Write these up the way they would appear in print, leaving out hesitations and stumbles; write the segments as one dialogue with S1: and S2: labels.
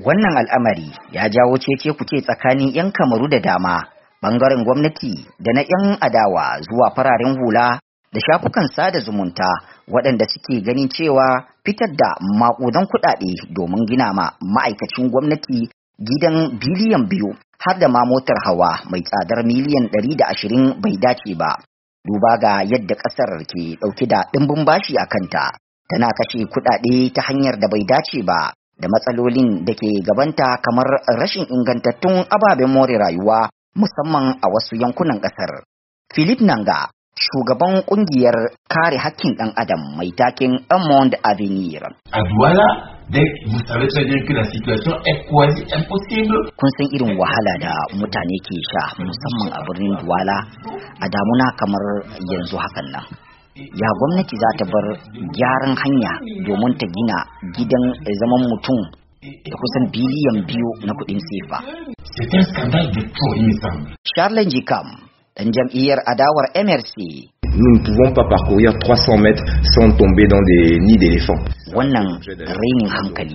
S1: Wannan al'amari ya jawo cece-kuce tsakanin 'yan Kamaru da dama, ɓangaren gwamnati da na 'yan adawa zuwa fararen hula da shafukan sada zumunta waɗanda suke ganin cewa fitar da maƙudan kuɗaɗe domin gina ma ma'aikacin gwamnati gidan biliyan 2 har da ma motar hawa mai tsadar miliyan 120 bai dace ba. Duba ga yadda ƙasar ke ɗauke da ɗimbin bashi a kanta, tana kashe kuɗaɗe ta hanyar da bai dace ba, da matsalolin da ke gabanta kamar rashin ingantattun ababen more rayuwa musamman a wasu yankunan ƙasar. Philip Nanga, shugaban ƙungiyar kare hakkin ɗan adam mai taken Un Monde Avenir. Kun san irin wahala da mutane ke sha musamman a birnin Douala a damuna kamar yanzu hakan nan. Ya gwamnati za ta bar gyaran hanya domin ta gina gidan zaman mutum da kusan biliyan 2 na kuɗin sefa. Charles Jikam, ɗan jam'iyyar adawar MRC.
S2: Nous ne pouvons pas parcourir 300 mètres sans tomber dans des nids d'éléphants.
S1: Wannan rainin hankali.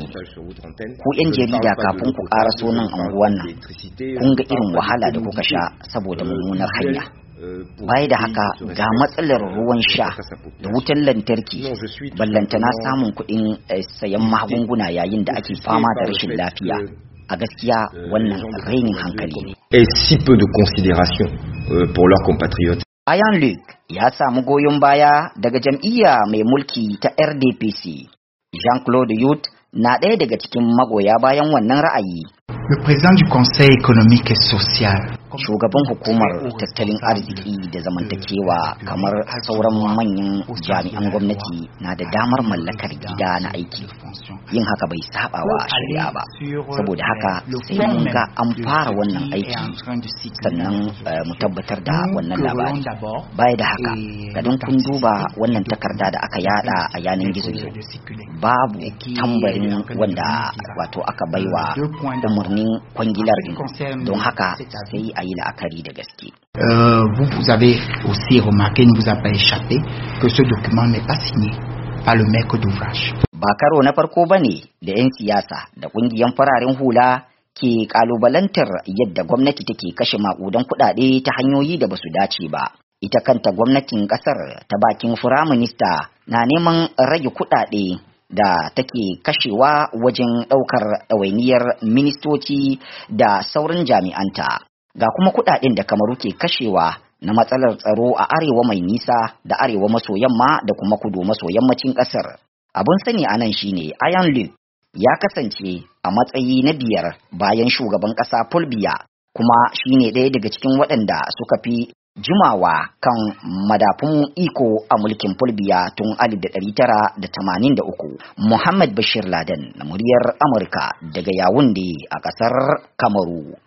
S1: Ku 'yan jarida kafin ku ƙaraso nan anguwan nan, kun ga irin wahala da kuka sha saboda mummunar hanya. Baya da haka ga matsalar ruwan sha da wutan lantarki, ballantana samun kuɗin sayan magunguna yayin da ake fama da rashin lafiya. A gaskiya wannan rainin hankali ne.
S2: Et si peu de considération pour leurs compatriotes.
S1: Ayan Luc ya samu goyon baya daga jam'iyya mai mulki ta RDPC. Jean-Claude Youth na ɗaya daga cikin magoya bayan wannan ra'ayi.
S3: Le président du Conseil économique et social.
S1: Shugaban hukumar tattalin arziki da zamantakewa kamar sauran manyan jami'an gwamnati na da damar mallakar gida na aiki. Yin haka bai saba wa shari'a ba. Saboda haka sai mun ga an fara wannan aiki sannan mu tabbatar da wannan labari. Baya da haka, gadon kun duba wannan takarda da aka yada a yanar gizo-gizo. Babu tambarin wanda wato aka baiwa umarnin kwangilar don haka sai a yi la'akari da gaske.
S3: Vous avez aussi remarqué, il ne vous a pas échappé, que ce document n'est pas signé par le maître d'ouvrage.
S1: Ba karo na farko bane da 'yan siyasa da ƙungiyar fararen hula ke kalubalantar yadda gwamnati take kashe maƙudan kuɗaɗe ta hanyoyi da basu dace ba. Ita kanta gwamnatin ƙasar ta bakin firaminista na neman rage kuɗaɗe da take kashewa wajen ɗaukar ɗawainiyar ministoci da sauran jami'anta. Ga kuma kuɗaɗen da Kamaru ke kashewa na matsalar tsaro a arewa mai nisa da arewa maso yamma da kuma kudu maso yammacin ƙasar. Abun sani a nan shine Ayan Luc ya kasance a matsayi na 5 bayan shugaban ƙasa Paul Biya, kuma shine ɗaya daga cikin waɗanda suka fi jimawa kan madafun iko a mulkin Fulbiya tun 1983. Muhammad Bashir Laden na muryar Amurka daga Yawunde a ƙasar Kamaru.